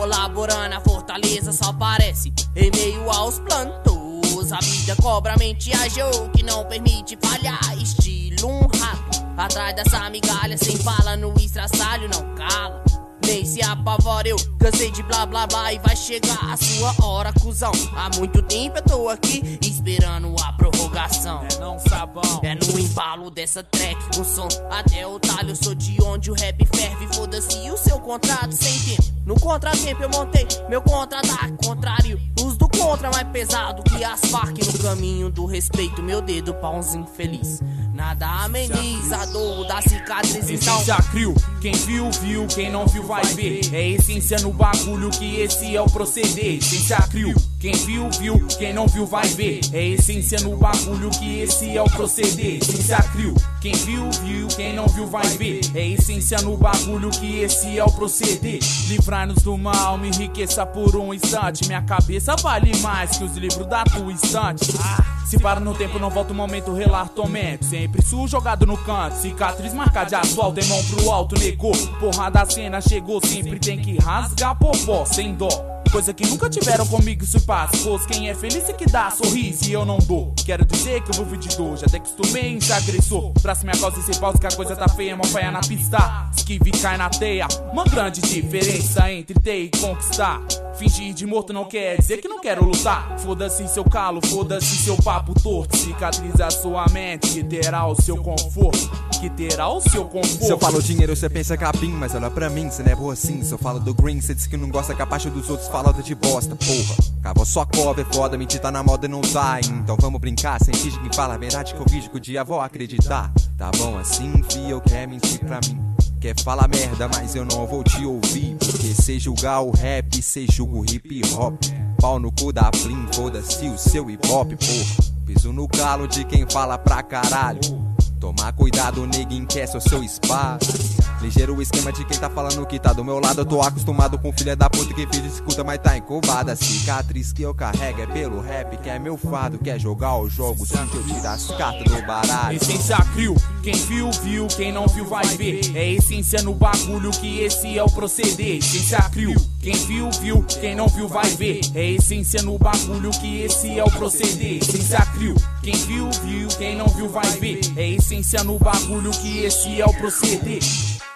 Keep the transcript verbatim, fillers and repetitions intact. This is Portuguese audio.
colaborando, a fortaleza só aparece em meio aos plantos. A vida cobra a mente, a jogo que não permite falhar. Estilo um rato, atrás dessa migalha, sem fala no estraçalho, não cala. Nem se apavora, eu cansei de blá blá blá e vai chegar a sua hora, cuzão. Há muito tempo eu tô aqui esperando a prorrogação. É não sabão, é no embalo dessa track, o som até o talho. Eu sou de onde o rap ferve, foda-se o seu contrato sem tempo. No contratempo eu montei meu contra-ataque contrário. Os do contra mais pesado que as Farc no caminho do respeito. Meu dedo pãozinho feliz, nada ameniza a dor da cicatriz. Então Essência Crio, quem viu, viu, quem não viu vai ver. É essência no bagulho que esse é o proceder. Essência Crio, quem viu, viu, quem não viu vai ver. É essência no bagulho que esse é o proceder. Essência Crio, quem viu, viu, quem não viu vai ver. É essência no bagulho que esse é o proceder. Livrai-nos do mal, me enriqueça por um instante. Minha cabeça vale mais que os livros da tua estante. Se para no tempo não volta o momento, relar tormento. Sempre sujo jogado no canto, cicatriz marca de asfalto, em mão pro alto, negou. Porra da cena chegou, sempre tem que rasgar popó, sem dó. Coisa que nunca tiveram comigo, isso passa. Pois quem é feliz é que dá sorriso e eu não dou. Quero dizer que eu vou de dor, já até acostumei em ser agressor. Braço minha causa e sem pausa que a coisa tá feia, mal paia na pista. Esquive e cai na teia, uma grande diferença entre ter e conquistar. Fingir de morto não quer dizer que não quero lutar. Foda-se seu calo, foda-se seu papo torto. Cicatriza sua mente, que terá o seu conforto. Que terá o seu conforto. Se eu falo dinheiro, você pensa capim, mas olha pra mim, cê não é boa assim. Se eu falo do green, cê diz que não gosta que a parte dos outros fala de bosta, porra. Cava sua cova, é foda, mentir tá na moda e não sai. Então vamos brincar, sem fingir que fala a verdade que eu finge que o dia vou acreditar. Tá bom assim, fio, quer mentir pra mim. Quer falar merda, mas eu não vou te ouvir. Porque cê julgar o rap, cê julga o hip hop. Pau no cu da Flim, foda-se o seu hip hop, porra. Piso no calo de quem fala pra caralho. Tomar cuidado, neguinho, quer ser o seu espaço. Ligeiro o esquema de quem tá falando que tá do meu lado. Eu tô acostumado com filha da puta que finge escuta, mas tá encovada. Cicatriz que eu carrego é pelo rap, que é meu fado. Quer jogar o jogo, se eu tirar as cartas do baralho. Essência Crio, quem viu, viu, quem não viu vai ver. É essência no bagulho que esse é o proceder. Essência Crio, quem viu, viu, quem não viu vai ver. É essência no bagulho que esse é o proceder. Essência Crio, quem viu, viu, quem não viu vai ver. É essência no bagulho que esse é o proceder.